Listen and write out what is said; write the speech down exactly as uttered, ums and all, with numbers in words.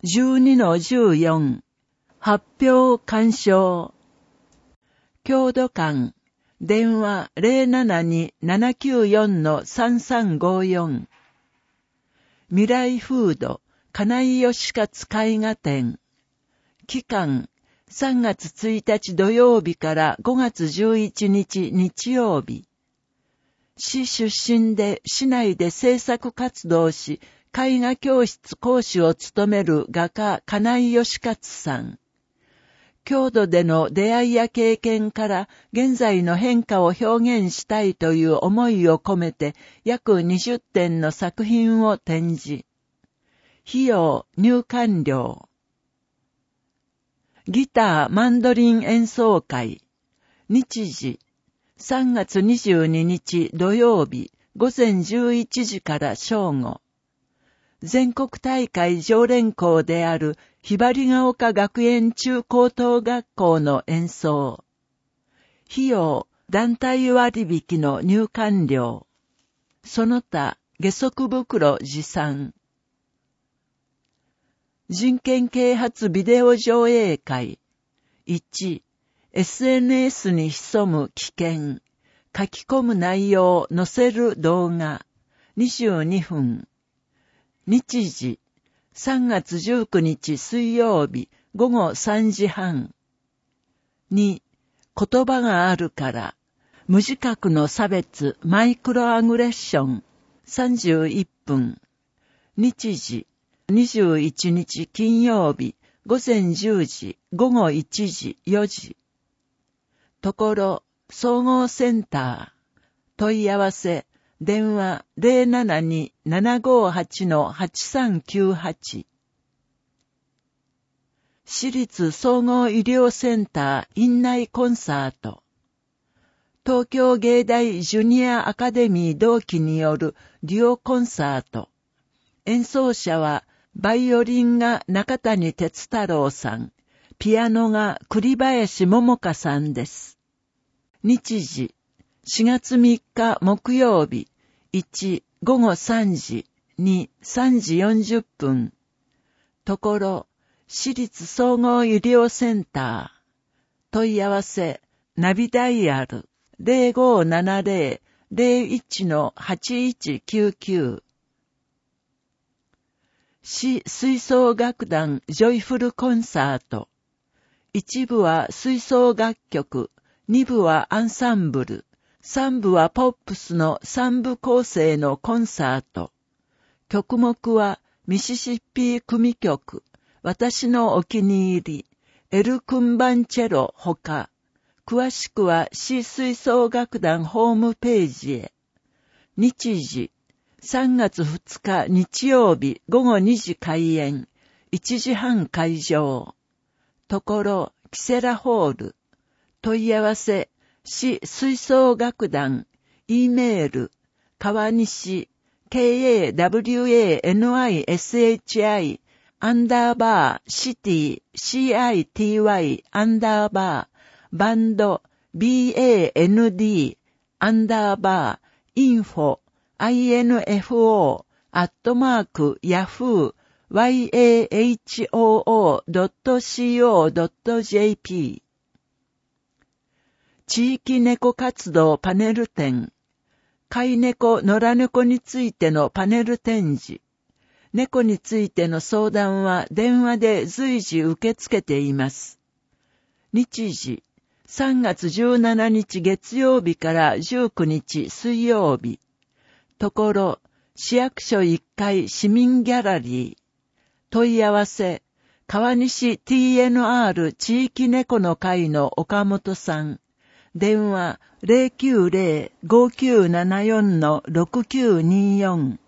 じゅうにのじゅうよん、発表鑑賞。郷土館、電話 ゼロななに ななきゅうよん さんさんごよん。未来フード、金井義勝絵画展。期間、さんがつついたち土曜日からごがつじゅういちにち日曜日。市出身で市内で制作活動し、絵画教室講師を務める画家金井義勝さん。郷土での出会いや経験から現在の変化を表現したいという思いを込めて約にじゅってんの作品を展示。費用、入館料。ギター、マンドリン演奏会。日時、さんがつにじゅうににち土曜日、ごぜんじゅういちじから正午。全国大会常連校であるひばりが丘学園中高等学校の演奏。費用、団体割引の入館料。その他、下足袋持参。人権啓発ビデオ上映会。いち、エスエヌエス に潜む危険。書き込む内容、載せる動画。にじゅうにふん。日時、さんがつじゅうくにち水曜日、ごごさんじはん。に、言葉があるから、無自覚の差別、マイクロアグレッション、さんじゅういっぷん。日時、にじゅういちにち金曜日、ごぜんじゅうじ、ごごいちじ、よじ。ところ、総合センター、問い合わせ、電話 ゼロななに ななごはち はちさんきゅうはち。私立総合医療センター院内コンサート。東京芸大ジュニアアカデミー同期によるデュオコンサート。演奏者はバイオリンが中谷哲太郎さん、ピアノが栗林桃香さんです。日時、しがつみっか木曜日、いち、ごごさんじ、に、さんじよんじゅっぷん。ところ、私立総合医療センター。問い合わせ、ナビダイヤル、ゼロごななゼロ ゼロいち はちいちきゅうきゅう。市吹奏楽団ジョイフルコンサート。一部は吹奏楽曲、二部はアンサンブル、三部はポップスの三部構成のコンサート。曲目はミシシッピ組曲、私のお気に入り、エル・クンバンチェロほか、詳しくは市吹奏楽団ホームページへ。日時、さんがつふつか日曜日ごごにじ開演、いちじはん会場。ところ、キセラホール。問い合わせ、市吹奏楽団、E メール、川西、ケーエーダブリューエーエヌアイエスエイチアイ、アンダーバー、シティ、シーアイティーワイ、アンダーバー、バンド、ビーエーエヌディー、アンダーバー、インフォ、アイエヌエフオー、アットマーク、ヤフー、ワイエーエイチオーオードットシーオードットジェーピー。地域猫活動パネル展。飼い猫、野良猫についてのパネル展示。猫についての相談は電話で随時受け付けています。日時、さんがつじゅうしちにち月曜日からじゅうくにち水曜日。ところ、市役所いっかい市民ギャラリー。問い合わせ、川西 ティーエヌアール 地域猫の会の岡本さん。電話 ゼロきゅうゼロ ごきゅうななよん ろくきゅうによん。